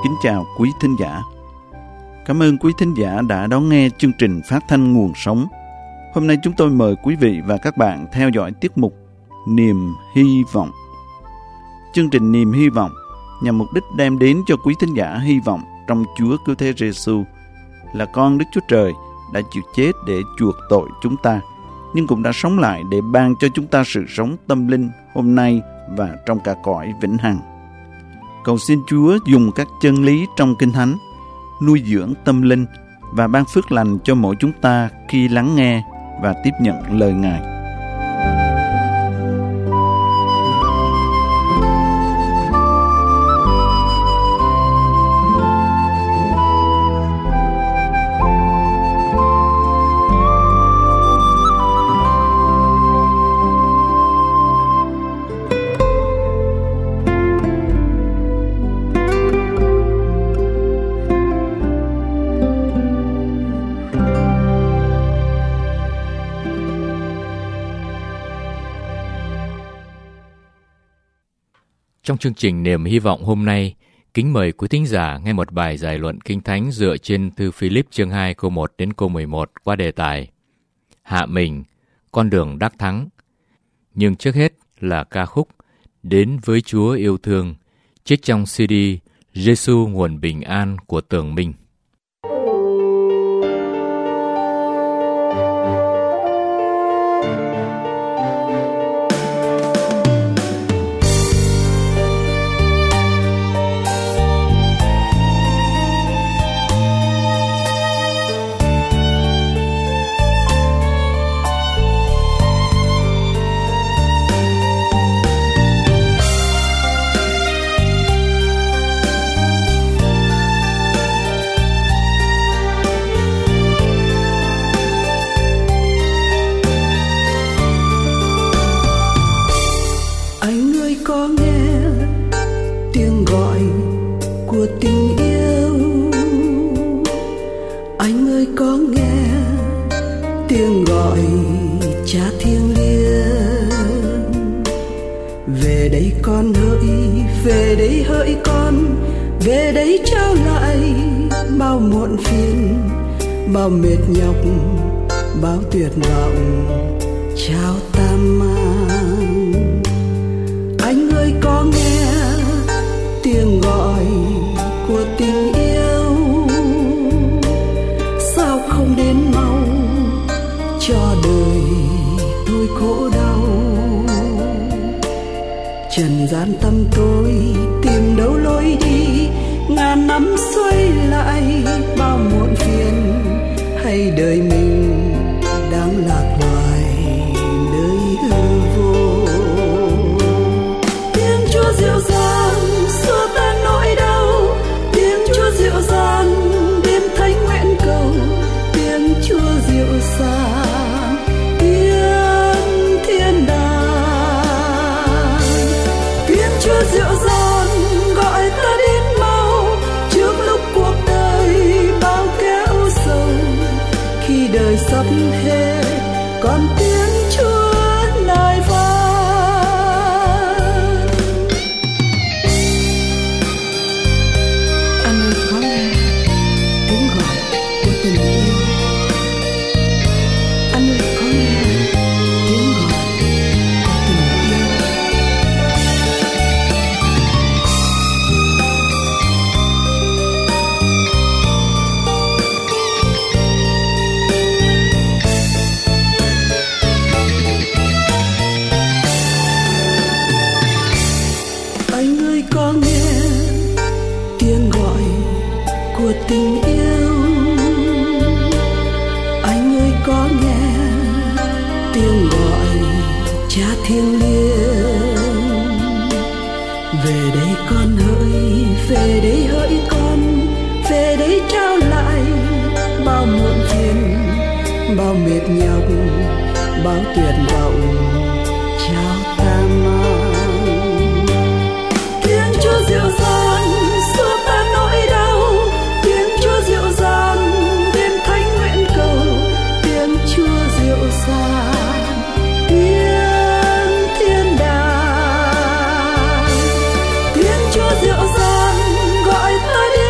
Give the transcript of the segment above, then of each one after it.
Kính chào quý thính giả. Cảm ơn quý thính giả đã đón nghe chương trình phát thanh Nguồn Sống. Hôm nay chúng tôi mời quý vị và các bạn theo dõi tiết mục Niềm Hy Vọng. Chương trình Niềm Hy Vọng nhằm mục đích đem đến cho quý thính giả hy vọng trong Chúa Cứu Thế Giêsu là con Đức Chúa Trời đã chịu chết để chuộc tội chúng ta, nhưng cũng đã sống lại để ban cho chúng ta sự sống tâm linh hôm nay và trong cả cõi vĩnh hằng. Cầu xin Chúa dùng các chân lý trong Kinh Thánh nuôi dưỡng tâm linh và ban phước lành cho mỗi chúng ta khi lắng nghe và tiếp nhận lời Ngài. Trong chương trình Niềm Hy Vọng hôm nay, kính mời quý thính giả nghe một bài giải luận Kinh Thánh dựa trên thư Philip chương 2 câu 1 đến câu 11 qua đề tài Hạ mình, con đường đắc thắng. Nhưng trước hết là ca khúc Đến với Chúa yêu thương, trích trong CD Giêsu nguồn bình an của Tường Minh. Về đây hỡi con, về đây trao lại bao muộn phiền, bao mệt nhọc, bao tuyệt vọng, trao ta mang. Anh ơi có nghe tiếng gọi của tình yêu, sao không đến mau cho đời tôi khổ đau. Trần gian tâm tôi tìm đâu lối đi, ngàn năm xoay lại bao muộn phiền, hay đời mình đang lạc loài nơi hư vô. Tiếng Chúa dịu dàng xua tan nỗi đau, tiếng Chúa dịu dàng đêm thánh nguyện cầu, tiếng Chúa dịu dàng tiếng thiên đàng. Chúa dịu dàng gọi ta đến mau, trước lúc cuộc đời bao kẻ ưu sầu. Khi đời sắp hết còn tiếng Chúa nài vang. Anh ơi có nghe tiếng gọi của tình yêu, anh ơi có nghe tiếng gọi của tình yêu. Tình yêu, anh ơi có nghe tiếng gọi Cha thiêng liêng. Về đây con hỡi, về đây hỡi con, về đây trao lại bao muộn phiền, bao mệt nhọc, bao tuyệt vọng, trao ta mang. Tiếng Chúa dịu dàng xua tan nỗi đau, dịu dàng đêm thánh nguyện cầu, tiếng Chúa dịu dàng tiếng thiên đàng. Tiếng Chúa dịu dàng gọi ta đi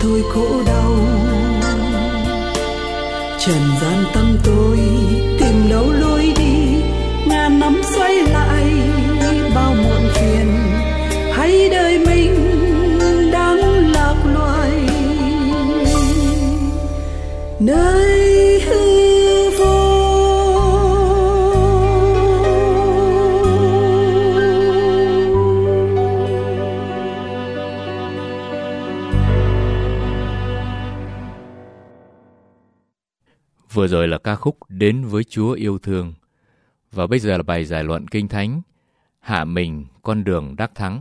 thôi khổ đau. Trần gian tâm tôi tìm đâu lối đi, ngàn năm xoay lại bao muộn phiền, hay đời mình đang lạc loài nơi hư vô. Vừa rồi là ca khúc Đến với Chúa yêu thương. Và bây giờ là bài giải luận Kinh Thánh, Hạ mình con đường đắc thắng.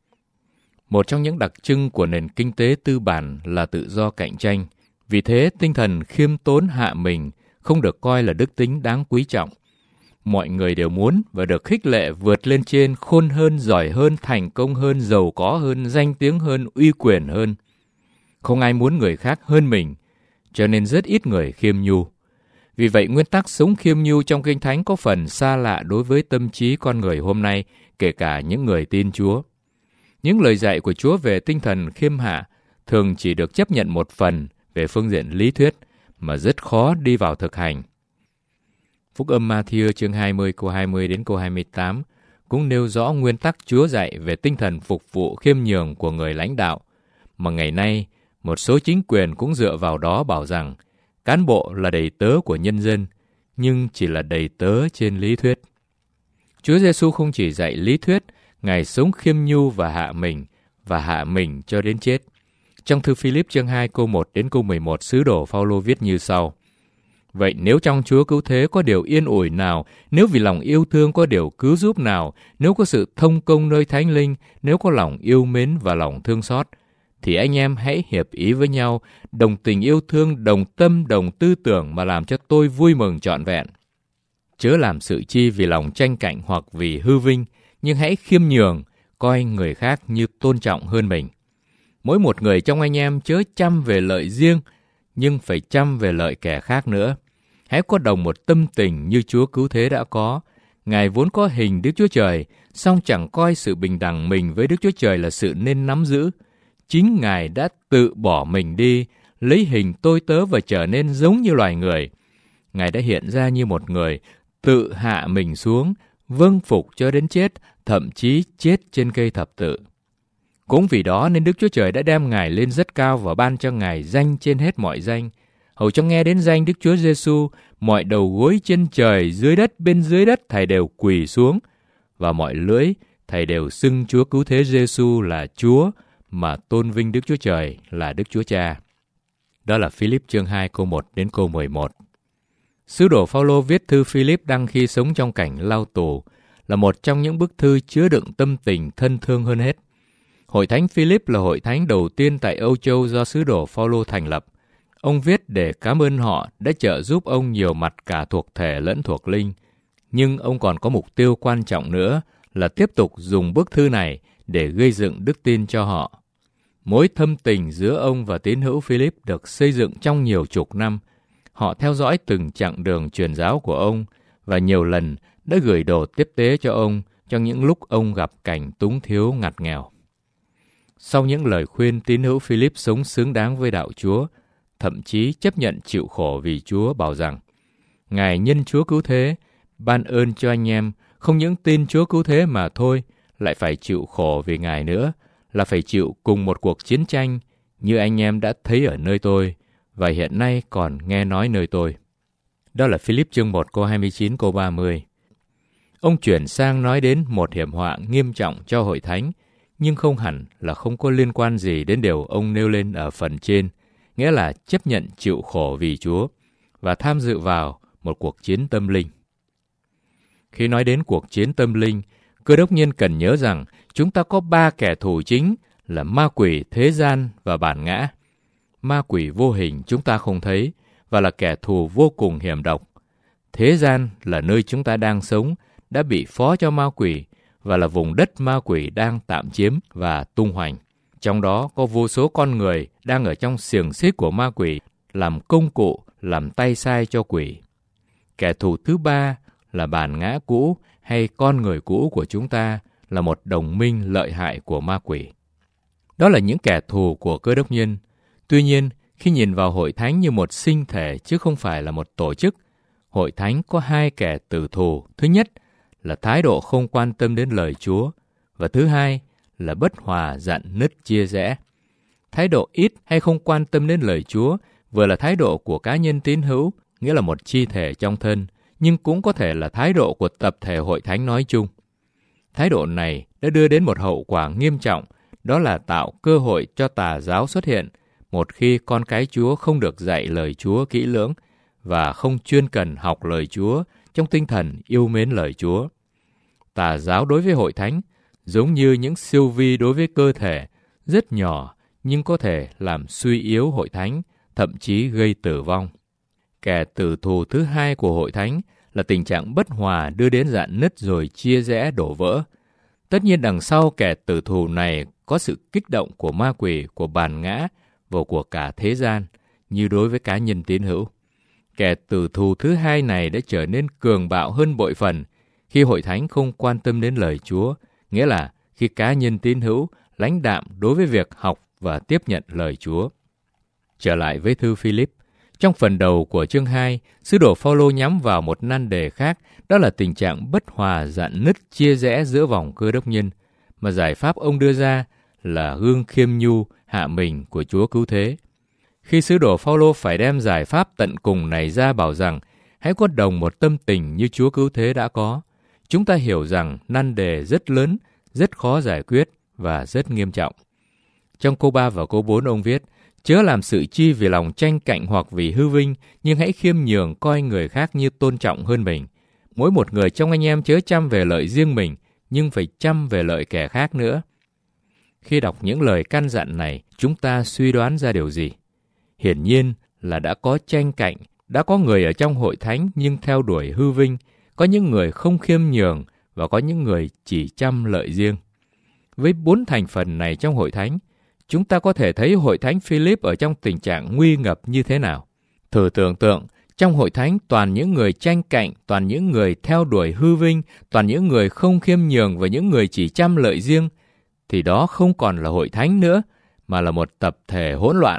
Một trong những đặc trưng của nền kinh tế tư bản là tự do cạnh tranh. Vì thế, tinh thần khiêm tốn hạ mình không được coi là đức tính đáng quý trọng. Mọi người đều muốn và được khích lệ vượt lên trên, khôn hơn, giỏi hơn, thành công hơn, giàu có hơn, danh tiếng hơn, uy quyền hơn. Không ai muốn người khác hơn mình, cho nên rất ít người khiêm nhu. Vì vậy, nguyên tắc sống khiêm nhu trong Kinh Thánh có phần xa lạ đối với tâm trí con người hôm nay, kể cả những người tin Chúa. Những lời dạy của Chúa về tinh thần khiêm hạ thường chỉ được chấp nhận một phần về phương diện lý thuyết, mà rất khó đi vào thực hành. Phúc âm Ma-thi-ơ chương 20 câu 20 đến câu 28 cũng nêu rõ nguyên tắc Chúa dạy về tinh thần phục vụ khiêm nhường của người lãnh đạo, mà ngày nay một số chính quyền cũng dựa vào đó bảo rằng cán bộ là đầy tớ của nhân dân, nhưng chỉ là đầy tớ trên lý thuyết. Chúa Giêsu không chỉ dạy lý thuyết, Ngài sống khiêm nhu và hạ mình cho đến chết. Trong thư Philip chương 2 câu 1 đến câu 11, sứ đồ Phao-lô viết như sau: Vậy nếu trong Chúa cứu thế có điều yên ủi nào, nếu vì lòng yêu thương có điều cứu giúp nào, nếu có sự thông công nơi Thánh Linh, nếu có lòng yêu mến và lòng thương xót, thì anh em hãy hiệp ý với nhau, đồng tình yêu thương, đồng tâm, đồng tư tưởng mà làm cho tôi vui mừng trọn vẹn. Chớ làm sự chi vì lòng tranh cạnh hoặc vì hư vinh, nhưng hãy khiêm nhường, coi người khác như tôn trọng hơn mình. Mỗi một người trong anh em chớ chăm về lợi riêng, nhưng phải chăm về lợi kẻ khác nữa. Hãy có đồng một tâm tình như Chúa cứu thế đã có. Ngài vốn có hình Đức Chúa Trời, song chẳng coi sự bình đẳng mình với Đức Chúa Trời là sự nên nắm giữ. Chính Ngài đã tự bỏ mình đi, lấy hình tôi tớ và trở nên giống như loài người. Ngài đã hiện ra như một người, tự hạ mình xuống, vâng phục cho đến chết, thậm chí chết trên cây thập tự. Cũng vì đó nên Đức Chúa Trời đã đem Ngài lên rất cao và ban cho Ngài danh trên hết mọi danh. Hầu cho nghe đến danh Đức Chúa Giêsu, mọi đầu gối trên trời, dưới đất, bên dưới đất thầy đều quỳ xuống, và mọi lưỡi thầy đều xưng Chúa cứu thế Giêsu là Chúa, mà tôn vinh Đức Chúa Trời là Đức Chúa Cha. Đó là Philip chương 2 câu 1 đến câu 11. Sứ đồ Phao-lô viết thư Philip đang khi sống trong cảnh lao tù, là một trong những bức thư chứa đựng tâm tình thân thương hơn hết. Hội thánh Philip là hội thánh đầu tiên tại Âu Châu do sứ đồ Phao-lô thành lập. Ông viết để cảm ơn họ đã trợ giúp ông nhiều mặt cả thuộc thể lẫn thuộc linh. Nhưng ông còn có mục tiêu quan trọng nữa là tiếp tục dùng bức thư này để gây dựng đức tin cho họ. Mối thâm tình giữa ông và tín hữu Philip được xây dựng trong nhiều chục năm. Họ theo dõi từng chặng đường truyền giáo của ông và nhiều lần đã gửi đồ tiếp tế cho ông trong những lúc ông gặp cảnh túng thiếu ngặt nghèo. Sau những lời khuyên tín hữu Philip sống xứng đáng với đạo Chúa, thậm chí chấp nhận chịu khổ vì Chúa, bảo rằng Ngài nhân Chúa cứu thế, ban ơn cho anh em, không những tin Chúa cứu thế mà thôi, lại phải chịu khổ vì Ngài nữa, là phải chịu cùng một cuộc chiến tranh như anh em đã thấy ở nơi tôi, và hiện nay còn nghe nói nơi tôi. Đó là Philip chương 1 câu 29 câu 30. Ông chuyển sang nói đến một hiểm họa nghiêm trọng cho hội thánh, nhưng không hẳn là không có liên quan gì đến điều ông nêu lên ở phần trên, nghĩa là chấp nhận chịu khổ vì Chúa và tham dự vào một cuộc chiến tâm linh. Khi nói đến cuộc chiến tâm linh, Cơ đốc nhân cần nhớ rằng chúng ta có 3 kẻ thù chính là ma quỷ, thế gian và bản ngã. Ma quỷ vô hình chúng ta không thấy và là kẻ thù vô cùng hiểm độc. Thế gian là nơi chúng ta đang sống, đã bị phó cho ma quỷ và là vùng đất ma quỷ đang tạm chiếm và tung hoành. Trong đó có vô số con người đang ở trong xiềng xích của ma quỷ, làm công cụ, làm tay sai cho quỷ. Kẻ thù thứ 3 là bản ngã cũ hay con người cũ của chúng ta, là một đồng minh lợi hại của ma quỷ. Đó là những kẻ thù của Cơ đốc nhân. Tuy nhiên, khi nhìn vào hội thánh như một sinh thể chứ không phải là một tổ chức, hội thánh có hai kẻ tử thù. Thứ nhất là thái độ không quan tâm đến lời Chúa, và thứ hai là bất hòa, rạn nứt, chia rẽ. Thái độ ít hay không quan tâm đến lời Chúa vừa là thái độ của cá nhân tín hữu, nghĩa là một chi thể trong thân, nhưng cũng có thể là thái độ của tập thể hội thánh nói chung. Thái độ này đã đưa đến một hậu quả nghiêm trọng, đó là tạo cơ hội cho tà giáo xuất hiện một khi con cái Chúa không được dạy lời Chúa kỹ lưỡng và không chuyên cần học lời Chúa trong tinh thần yêu mến lời Chúa. Tà giáo đối với hội thánh giống như những siêu vi đối với cơ thể, rất nhỏ nhưng có thể làm suy yếu hội thánh, thậm chí gây tử vong. Kẻ tử thù thứ hai của hội thánh là tình trạng bất hòa đưa đến rạn nứt rồi chia rẽ đổ vỡ. Tất nhiên đằng sau kẻ tử thù này có sự kích động của ma quỷ, của bản ngã và của cả thế gian, như đối với cá nhân tín hữu. Kẻ tử thù thứ hai này đã trở nên cường bạo hơn bội phần khi hội thánh không quan tâm đến lời Chúa, nghĩa là khi cá nhân tín hữu lãnh đạm đối với việc học và tiếp nhận lời Chúa. Trở lại với thư Philip, trong phần đầu của chương 2, sứ đồ Phaolô nhắm vào một nan đề khác, đó là tình trạng bất hòa, rạn nứt, chia rẽ giữa vòng Cơ Đốc nhân, mà giải pháp ông đưa ra là gương khiêm nhu, hạ mình của Chúa Cứu Thế. Khi sứ đồ Phaolô phải đem giải pháp tận cùng này ra bảo rằng hãy có đồng một tâm tình như Chúa Cứu Thế đã có, chúng ta hiểu rằng nan đề rất lớn, rất khó giải quyết và rất nghiêm trọng. Trong câu 3 và câu 4 ông viết: chớ làm sự chi vì lòng tranh cạnh hoặc vì hư vinh, nhưng hãy khiêm nhường coi người khác như tôn trọng hơn mình. Mỗi một người trong anh em chớ chăm về lợi riêng mình, nhưng phải chăm về lợi kẻ khác nữa. Khi đọc những lời căn dặn này, chúng ta suy đoán ra điều gì? Hiển nhiên là đã có tranh cạnh, đã có người ở trong hội thánh nhưng theo đuổi hư vinh, có những người không khiêm nhường và có những người chỉ chăm lợi riêng. Với 4 thành phần này trong hội thánh, chúng ta có thể thấy hội thánh Philip ở trong tình trạng nguy ngập như thế nào. Thử tưởng tượng, trong hội thánh toàn những người tranh cạnh, toàn những người theo đuổi hư vinh, toàn những người không khiêm nhường và những người chỉ chăm lợi riêng, thì đó không còn là hội thánh nữa, mà là một tập thể hỗn loạn.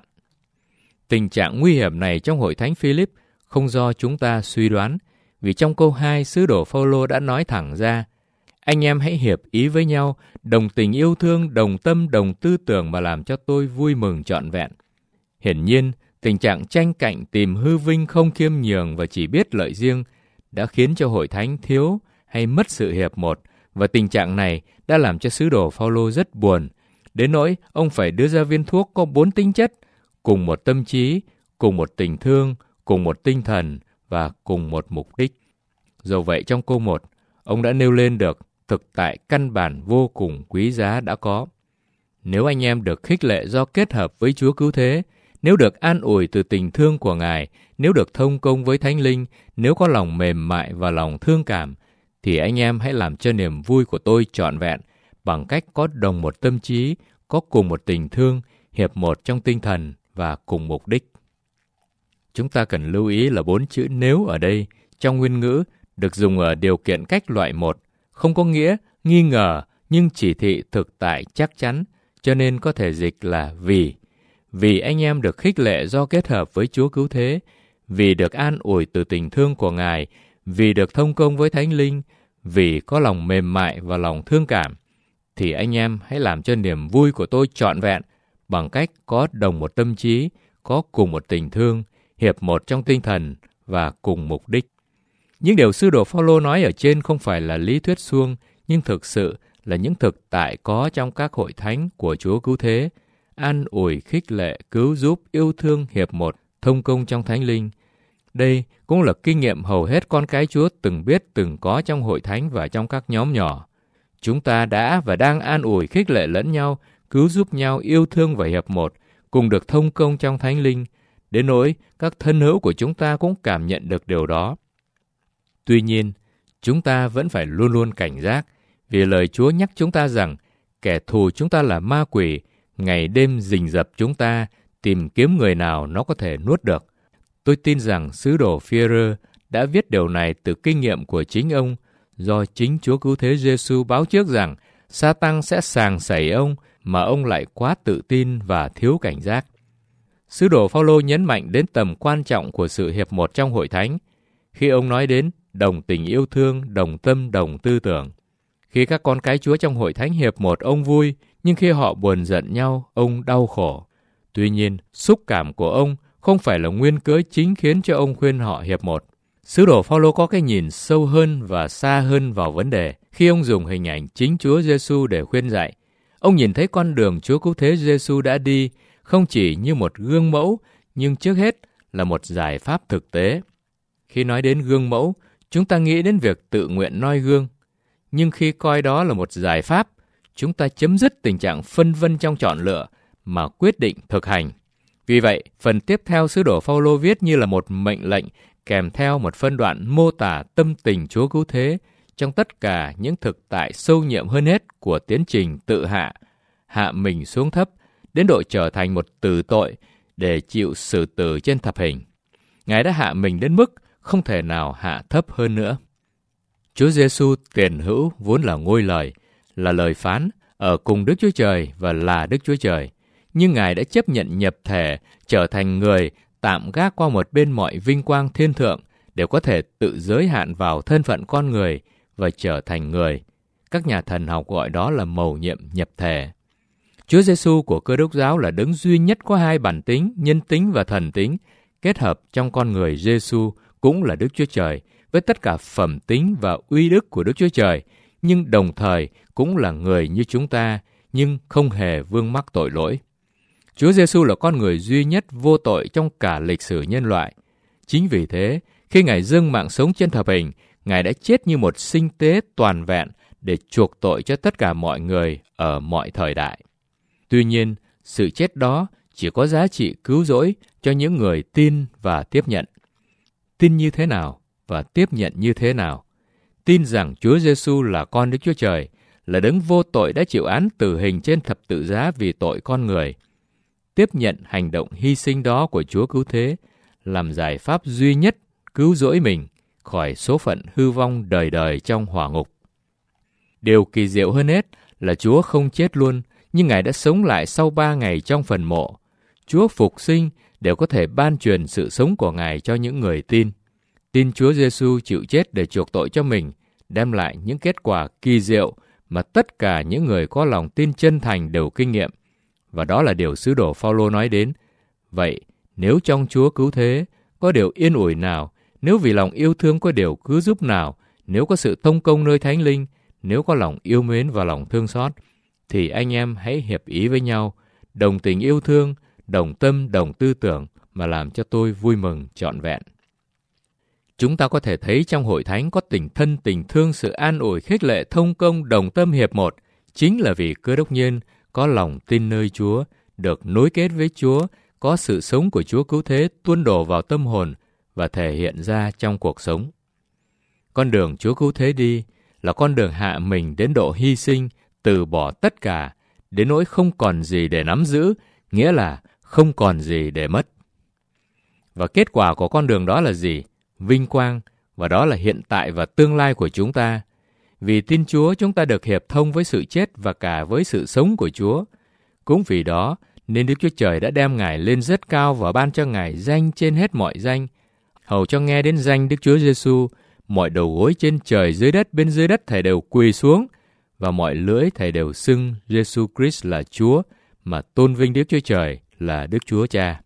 Tình trạng nguy hiểm này trong hội thánh Philip không do chúng ta suy đoán, vì trong câu 2, sứ đồ Phaolô đã nói thẳng ra: anh em hãy hiệp ý với nhau, đồng tình yêu thương, đồng tâm, đồng tư tưởng mà làm cho tôi vui mừng trọn vẹn. Hiển nhiên, tình trạng tranh cạnh, tìm hư vinh, không khiêm nhường và chỉ biết lợi riêng đã khiến cho hội thánh thiếu hay mất sự hiệp một, và tình trạng này đã làm cho sứ đồ Phaolô rất buồn, đến nỗi ông phải đưa ra viên thuốc có 4 tính chất: cùng một tâm trí, cùng một tình thương, cùng một tinh thần và cùng một mục đích. Dẫu vậy, trong câu 1, ông đã nêu lên được thực tại căn bản vô cùng quý giá đã có. Nếu anh em được khích lệ do kết hợp với Chúa Cứu Thế, nếu được an ủi từ tình thương của Ngài, nếu được thông công với Thánh Linh, nếu có lòng mềm mại và lòng thương cảm, thì anh em hãy làm cho niềm vui của tôi trọn vẹn bằng cách có đồng một tâm trí, có cùng một tình thương, hiệp một trong tinh thần và cùng mục đích. Chúng ta cần lưu ý là 4 chữ nếu ở đây trong nguyên ngữ được dùng ở điều kiện cách loại 1, không có nghĩa nghi ngờ nhưng chỉ thị thực tại chắc chắn, cho nên có thể dịch là vì. Vì anh em được khích lệ do kết hợp với Chúa Cứu Thế, vì được an ủi từ tình thương của Ngài, vì được thông công với Thánh Linh, vì có lòng mềm mại và lòng thương cảm, thì anh em hãy làm cho niềm vui của tôi trọn vẹn bằng cách có đồng một tâm trí, có cùng một tình thương, hiệp một trong tinh thần và cùng mục đích. Những điều sứ đồ Phaolô nói ở trên không phải là lý thuyết suông, nhưng thực sự là những thực tại có trong các hội thánh của Chúa Cứu Thế: an ủi, khích lệ, cứu giúp, yêu thương, hiệp một, thông công trong Thánh Linh. Đây cũng là kinh nghiệm hầu hết con cái Chúa từng biết, từng có trong hội thánh và trong các nhóm nhỏ. Chúng ta đã và đang an ủi, khích lệ lẫn nhau, cứu giúp nhau, yêu thương và hiệp một, cùng được thông công trong Thánh Linh, đến nỗi các thân hữu của chúng ta cũng cảm nhận được điều đó. Tuy nhiên, chúng ta vẫn phải luôn luôn cảnh giác, vì lời Chúa nhắc chúng ta rằng kẻ thù chúng ta là ma quỷ, ngày đêm rình rập chúng ta, tìm kiếm người nào nó có thể nuốt được. Tôi tin rằng sứ đồ Phi-e-rơ đã viết điều này từ kinh nghiệm của chính ông, do chính Chúa Cứu Thế Giê-xu báo trước rằng Sa-tăng sẽ sàng sẩy ông mà ông lại quá tự tin và thiếu cảnh giác. Sứ đồ Phaolô nhấn mạnh đến tầm quan trọng của sự hiệp một trong hội thánh, khi ông nói đến đồng tình yêu thương, đồng tâm, đồng tư tưởng. Khi các con cái Chúa trong hội thánh hiệp một, ông vui, nhưng khi họ buồn giận nhau, ông đau khổ. Tuy nhiên, xúc cảm của ông không phải là nguyên cớ chính khiến cho ông khuyên họ hiệp một. Sứ đồ Phaolô có cái nhìn sâu hơn và xa hơn vào vấn đề khi ông dùng hình ảnh chính Chúa Giêsu để khuyên dạy. Ông nhìn thấy con đường Chúa Cứu Thế Giêsu đã đi không chỉ như một gương mẫu, nhưng trước hết là một giải pháp thực tế. Khi nói đến gương mẫu, chúng ta nghĩ đến việc tự nguyện noi gương. Nhưng khi coi đó là một giải pháp, chúng ta chấm dứt tình trạng phân vân trong chọn lựa mà quyết định thực hành. Vì vậy, phần tiếp theo sứ đồ Phaolô viết như là một mệnh lệnh kèm theo một phân đoạn mô tả tâm tình Chúa Cứu Thế trong tất cả những thực tại sâu nhiệm hơn hết của tiến trình tự hạ mình xuống thấp đến độ trở thành một tử tội để chịu xử tử trên thập hình. Ngài đã hạ mình đến mức không thể nào hạ thấp hơn nữa. Chúa Giêsu tiền hữu vốn là ngôi lời, là lời phán, ở cùng Đức Chúa Trời và là Đức Chúa Trời. Nhưng Ngài đã chấp nhận nhập thể, trở thành người, tạm gác qua một bên mọi vinh quang thiên thượng để có thể tự giới hạn vào thân phận con người và trở thành người. Các nhà thần học gọi đó là mầu nhiệm nhập thể. Chúa Giêsu của Cơ Đốc giáo là đấng duy nhất có hai bản tính, nhân tính và thần tính, kết hợp trong con người Giêsu cũng là Đức Chúa Trời, với tất cả phẩm tính và uy đức của Đức Chúa Trời, nhưng đồng thời cũng là người như chúng ta, nhưng không hề vương mắc tội lỗi. Chúa Giêsu là con người duy nhất vô tội trong cả lịch sử nhân loại. Chính vì thế, khi Ngài dâng mạng sống trên thập hình, Ngài đã chết như một sinh tế toàn vẹn để chuộc tội cho tất cả mọi người ở mọi thời đại. Tuy nhiên, sự chết đó chỉ có giá trị cứu rỗi cho những người tin và tiếp nhận. Tin như thế nào và tiếp nhận như thế nào? Tin rằng Chúa Giêsu là con Đức Chúa Trời, là đấng vô tội đã chịu án tử hình trên thập tự giá vì tội con người. Tiếp nhận hành động hy sinh đó của Chúa Cứu Thế làm giải pháp duy nhất cứu rỗi mình khỏi số phận hư vong đời đời trong hỏa ngục. Điều kỳ diệu hơn hết là Chúa không chết luôn, nhưng Ngài đã sống lại sau 3 ngày trong phần mộ. Chúa phục sinh để có thể ban truyền sự sống của Ngài cho những người tin. Tin Chúa Giêsu chịu chết để chuộc tội cho mình, đem lại những kết quả kỳ diệu mà tất cả những người có lòng tin chân thành đều kinh nghiệm. Và đó là điều sứ đồ Phaolô nói đến. Vậy, nếu trong Chúa Cứu Thế có điều yên ủi nào, nếu vì lòng yêu thương có điều cứu giúp nào, nếu có sự thông công nơi Thánh Linh, nếu có lòng yêu mến và lòng thương xót, thì anh em hãy hiệp ý với nhau, đồng tình yêu thương, đồng tâm, đồng tư tưởng mà làm cho tôi vui mừng trọn vẹn. Chúng ta có thể thấy trong hội thánh có tình thân, tình thương, sự an ủi, khích lệ, thông công, đồng tâm hiệp một, chính là vì cơ đốc nhân có lòng tin nơi Chúa, được nối kết với Chúa, có sự sống của Chúa Cứu Thế tuôn đổ vào tâm hồn và thể hiện ra trong cuộc sống. Con đường Chúa Cứu Thế đi là con đường hạ mình đến độ hy sinh, từ bỏ tất cả, đến nỗi không còn gì để nắm giữ, nghĩa là không còn gì để mất. Và kết quả của con đường đó là gì? Vinh quang, và đó là hiện tại và tương lai của chúng ta. Vì tin Chúa, chúng ta được hiệp thông với sự chết và cả với sự sống của Chúa. Cũng vì đó, nên Đức Chúa Trời đã đem Ngài lên rất cao và ban cho Ngài danh trên hết mọi danh, hầu cho nghe đến danh Đức Chúa Giêsu, mọi đầu gối trên trời dưới đất bên dưới đất thảy đều quỳ xuống, và mọi lưỡi thảy đều xưng Giêsu Christ là Chúa, mà tôn vinh Đức Chúa Trời là Đức Chúa Cha.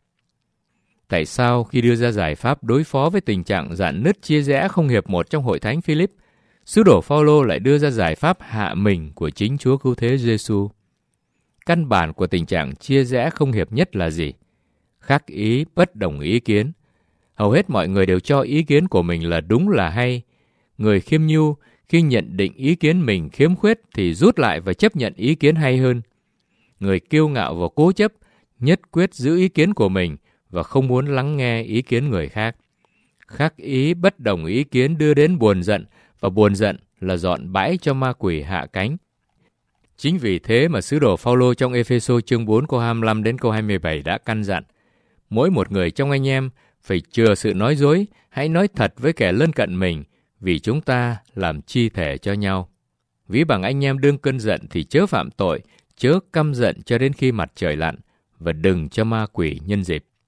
Tại sao khi đưa ra giải pháp đối phó với tình trạng rạn nứt chia rẽ không hiệp một trong hội thánh Philip, sứ đồ Phaolô lại đưa ra giải pháp hạ mình của chính Chúa Cứu Thế Giêsu? Căn bản của tình trạng chia rẽ không hiệp nhất là gì? Khác ý, bất đồng ý kiến. Hầu hết mọi người đều cho ý kiến của mình là đúng là hay. Người khiêm nhu khi nhận định ý kiến mình khiếm khuyết thì rút lại và chấp nhận ý kiến hay hơn. Người kiêu ngạo và cố chấp nhất quyết giữ ý kiến của mình và không muốn lắng nghe ý kiến người khác. Khác ý, bất đồng ý kiến đưa đến buồn giận, và buồn giận là dọn bãi cho ma quỷ hạ cánh. Chính vì thế mà sứ đồ Phaolô trong Ê-phê-sô chương 4 câu 25 đến câu 27 đã căn dặn: mỗi một người trong anh em phải chừa sự nói dối, hãy nói thật với kẻ lân cận mình, vì chúng ta làm chi thể cho nhau. Ví bằng anh em đương cơn giận thì chớ phạm tội, chớ căm giận cho đến khi mặt trời lặn, và đừng cho ma quỷ nhân dịp.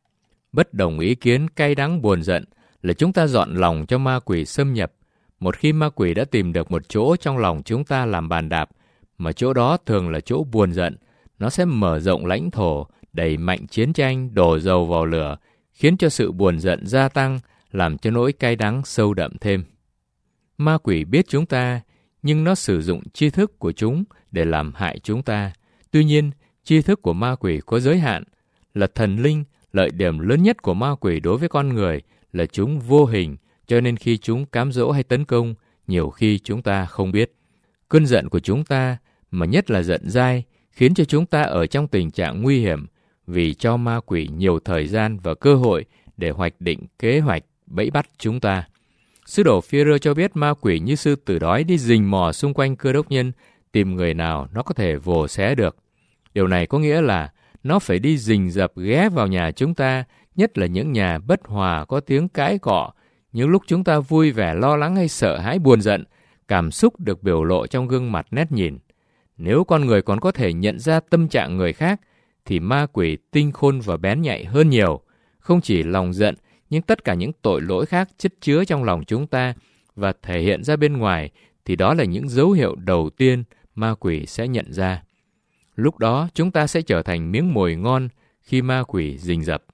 Bất đồng ý kiến, cay đắng, buồn giận là chúng ta dọn lòng cho ma quỷ xâm nhập. Một khi ma quỷ đã tìm được một chỗ trong lòng chúng ta làm bàn đạp, mà chỗ đó thường là chỗ buồn giận, nó sẽ mở rộng lãnh thổ, đẩy mạnh chiến tranh, đổ dầu vào lửa, khiến cho sự buồn giận gia tăng, làm cho nỗi cay đắng sâu đậm thêm. Ma quỷ biết chúng ta, nhưng nó sử dụng tri thức của chúng để làm hại chúng ta. Tuy nhiên, tri thức của ma quỷ có giới hạn, là thần linh. Lợi điểm lớn nhất của ma quỷ đối với con người là chúng vô hình, cho nên khi chúng cám dỗ hay tấn công, nhiều khi chúng ta không biết. Cơn giận của chúng ta, mà nhất là giận dai, khiến cho chúng ta ở trong tình trạng nguy hiểm, vì cho ma quỷ nhiều thời gian và cơ hội để hoạch định kế hoạch bẫy bắt chúng ta. Sứ đồ Phi-rơ cho biết ma quỷ như sư tử đói đi rình mò xung quanh Cơ Đốc nhân, tìm người nào nó có thể vồ xé được. Điều này có nghĩa là nó phải đi rình rập ghé vào nhà chúng ta, nhất là những nhà bất hòa có tiếng cãi cọ. Những lúc chúng ta vui vẻ, lo lắng hay sợ hãi, buồn giận, cảm xúc được biểu lộ trong gương mặt nét nhìn. Nếu con người còn có thể nhận ra tâm trạng người khác, thì ma quỷ tinh khôn và bén nhạy hơn nhiều. Không chỉ lòng giận, nhưng tất cả những tội lỗi khác chất chứa trong lòng chúng ta và thể hiện ra bên ngoài, thì đó là những dấu hiệu đầu tiên ma quỷ sẽ nhận ra. Lúc đó chúng ta sẽ trở thành miếng mồi ngon khi ma quỷ rình rập.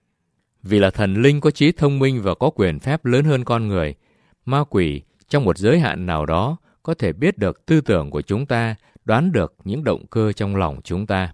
Vì là thần linh có trí thông minh và có quyền phép lớn hơn con người, ma quỷ trong một giới hạn nào đó có thể biết được tư tưởng của chúng ta, đoán được những động cơ trong lòng chúng ta.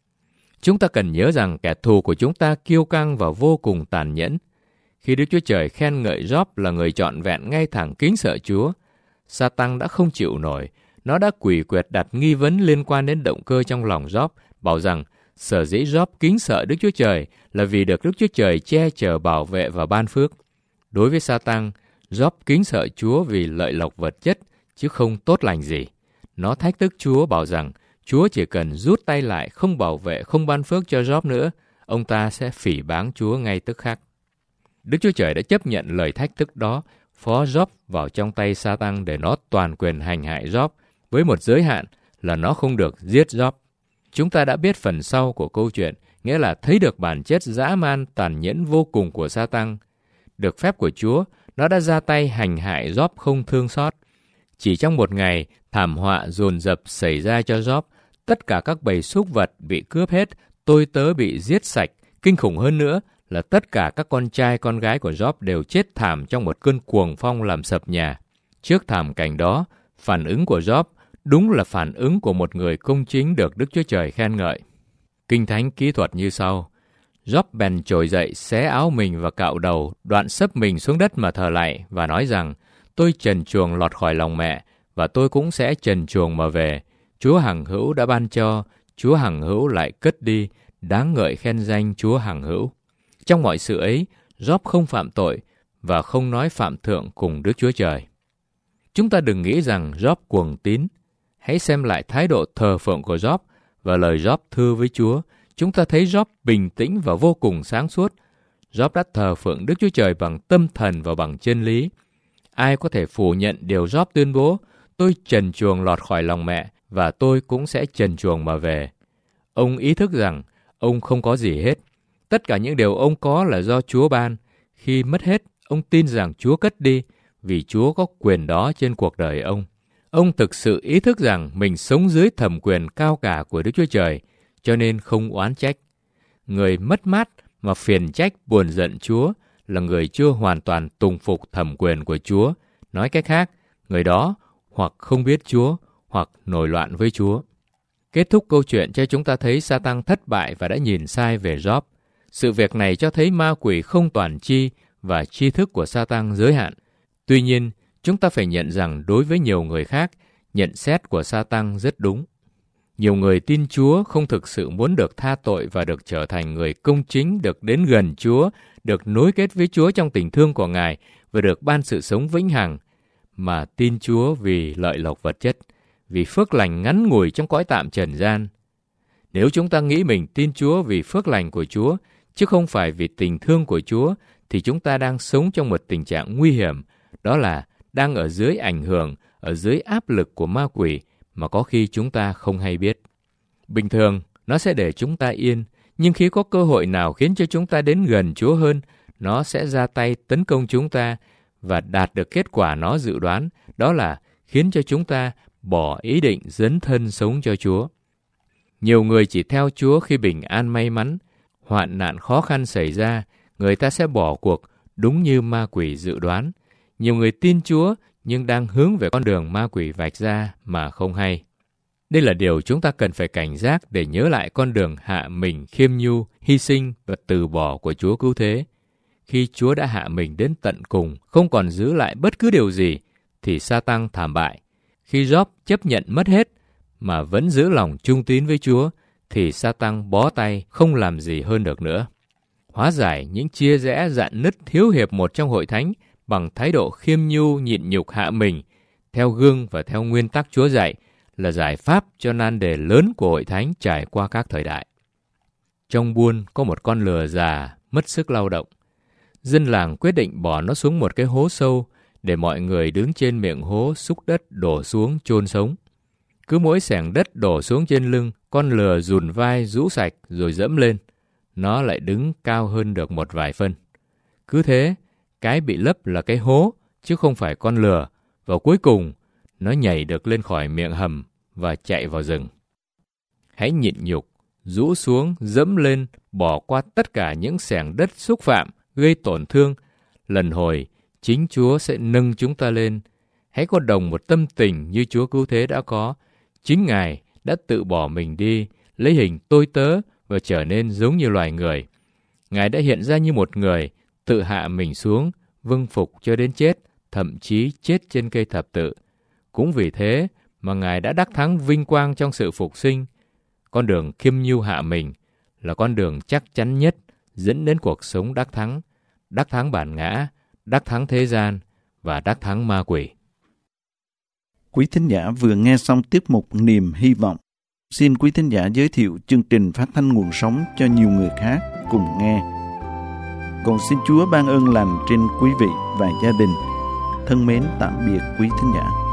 Chúng ta cần nhớ rằng kẻ thù của chúng ta kiêu căng và vô cùng tàn nhẫn. Khi Đức Chúa Trời khen ngợi Job là người trọn vẹn, ngay thẳng, kính sợ Chúa, Sa-tăng đã không chịu nổi. Nó đã quỷ quyệt đặt nghi vấn liên quan đến động cơ trong lòng Job, bảo rằng sở dĩ Job kính sợ Đức Chúa Trời là vì được Đức Chúa Trời che chở, bảo vệ và ban phước. Đối với Sa-tăng, Job kính sợ Chúa vì lợi lộc vật chất, chứ không tốt lành gì. Nó thách thức Chúa, bảo rằng Chúa chỉ cần rút tay lại, không bảo vệ, không ban phước cho Job nữa, ông ta sẽ phỉ báng Chúa ngay tức khắc. Đức Chúa Trời đã chấp nhận lời thách thức đó, phó Job vào trong tay Sa-tăng để nó toàn quyền hành hại Job, với một giới hạn là nó không được giết Job. Chúng ta đã biết phần sau của câu chuyện, nghĩa là thấy được bản chất dã man, tàn nhẫn vô cùng của Sa-tăng. Được phép của Chúa, nó đã ra tay hành hại Job không thương xót. Chỉ trong một ngày, thảm họa dồn dập xảy ra cho Job. Tất cả các bầy súc vật bị cướp hết, tôi tớ bị giết sạch. Kinh khủng hơn nữa là tất cả các con trai con gái của Job đều chết thảm trong một cơn cuồng phong làm sập nhà. Trước thảm cảnh đó, phản ứng của Job đúng là phản ứng của một người công chính được Đức Chúa Trời khen ngợi. Kinh Thánh kỹ thuật như sau: Job bèn trồi dậy, xé áo mình và cạo đầu, đoạn sấp mình xuống đất mà thờ lạy và nói rằng: tôi trần truồng lọt khỏi lòng mẹ, và tôi cũng sẽ trần truồng mà về. Chúa hằng hữu đã ban cho, Chúa hằng hữu lại cất đi, đáng ngợi khen danh Chúa hằng hữu. Trong mọi sự ấy, Job không phạm tội và không nói phạm thượng cùng Đức Chúa Trời. Chúng ta đừng nghĩ rằng Job cuồng tín. Hãy xem lại thái độ thờ phượng của Job và lời Job thưa với Chúa. Chúng ta thấy Job bình tĩnh và vô cùng sáng suốt. Job đã thờ phượng Đức Chúa Trời bằng tâm thần và bằng chân lý. Ai có thể phủ nhận điều Job tuyên bố: tôi trần truồng lọt khỏi lòng mẹ, và tôi cũng sẽ trần truồng mà về. Ông ý thức rằng ông không có gì hết. Tất cả những điều ông có là do Chúa ban. Khi mất hết, ông tin rằng Chúa cất đi, vì Chúa có quyền đó trên cuộc đời ông. Ông thực sự ý thức rằng mình sống dưới thẩm quyền cao cả của Đức Chúa Trời, cho nên không oán trách. Người mất mát mà phiền trách, buồn giận Chúa là người chưa hoàn toàn tùng phục thẩm quyền của Chúa. Nói cách khác, người đó hoặc không biết Chúa, hoặc nổi loạn với Chúa. Kết thúc câu chuyện cho chúng ta thấy Sa-tăng thất bại và đã nhìn sai về Job. Sự việc này cho thấy ma quỷ không toàn tri và tri thức của Sa-tăng giới hạn. Tuy nhiên, chúng ta phải nhận rằng đối với nhiều người khác, nhận xét của Sa-tăng rất đúng. Nhiều người tin Chúa không thực sự muốn được tha tội và được trở thành người công chính, được đến gần Chúa, được nối kết với Chúa trong tình thương của Ngài và được ban sự sống vĩnh hằng, mà tin Chúa vì lợi lộc vật chất, vì phước lành ngắn ngủi trong cõi tạm trần gian. Nếu chúng ta nghĩ mình tin Chúa vì phước lành của Chúa, chứ không phải vì tình thương của Chúa, thì chúng ta đang sống trong một tình trạng nguy hiểm, đó là đang ở dưới ảnh hưởng, ở dưới áp lực của ma quỷ mà có khi chúng ta không hay biết. Bình thường, nó sẽ để chúng ta yên, Nhưng khi có cơ hội nào khiến cho chúng ta đến gần Chúa hơn, nó sẽ ra tay tấn công chúng ta và đạt được kết quả nó dự đoán, đó là khiến cho chúng ta bỏ ý định dấn thân sống cho Chúa. Nhiều người chỉ theo Chúa khi bình an may mắn, hoạn nạn khó khăn xảy ra, người ta sẽ bỏ cuộc đúng như ma quỷ dự đoán. Nhiều người tin Chúa nhưng đang hướng về con đường ma quỷ vạch ra mà không hay. Đây là điều chúng ta cần phải cảnh giác để nhớ lại con đường hạ mình khiêm nhu, hy sinh và từ bỏ của Chúa cứu thế. Khi Chúa đã hạ mình đến tận cùng, không còn giữ lại bất cứ điều gì, thì Sa-tăng thảm bại. Khi Gióp chấp nhận mất hết mà vẫn giữ lòng trung tín với Chúa, thì Sa-tăng bó tay, không làm gì hơn được nữa. Hóa giải những chia rẽ rạn nứt thiếu hiệp một trong hội thánh bằng thái độ khiêm nhu nhịn nhục hạ mình, theo gương và theo nguyên tắc Chúa dạy, là giải pháp cho nan đề lớn của hội thánh trải qua các thời đại. Trong buôn có một con lừa già mất sức lao động. Dân làng quyết định bỏ nó xuống một cái hố sâu để mọi người đứng trên miệng hố xúc đất đổ xuống chôn sống. Cứ mỗi xẻng đất đổ xuống trên lưng, con lừa dùn vai rũ sạch rồi dẫm lên. Nó lại đứng cao hơn được một vài phân. Cứ thế, cái bị lấp là cái hố chứ không phải con lừa, và cuối cùng nó nhảy được lên khỏi miệng hầm và chạy vào rừng. Hãy nhịn nhục, rũ xuống, dẫm lên, bỏ qua tất cả những xẻng đất xúc phạm, gây tổn thương. Lần hồi, chính Chúa sẽ nâng chúng ta lên. Hãy có đồng một tâm tình như Chúa cứu thế đã có. Chính Ngài đã tự bỏ mình đi, lấy hình tôi tớ và trở nên giống như loài người. Ngài đã hiện ra như một người, tự hạ mình xuống, vâng phục cho đến chết, thậm chí chết trên cây thập tự. Cũng vì thế mà Ngài đã đắc thắng vinh quang trong sự phục sinh. Con đường khiêm nhu hạ mình là con đường chắc chắn nhất dẫn đến cuộc sống đắc thắng bản ngã, đắc thắng thế gian và đắc thắng ma quỷ. Quý thính giả vừa nghe xong tiết mục Niềm Hy Vọng. Xin quý thính giả giới thiệu chương trình phát thanh Nguồn Sống cho nhiều người khác cùng nghe. Còn xin Chúa ban ơn lành trên quý vị và gia đình. Thân mến tạm biệt quý thính giả.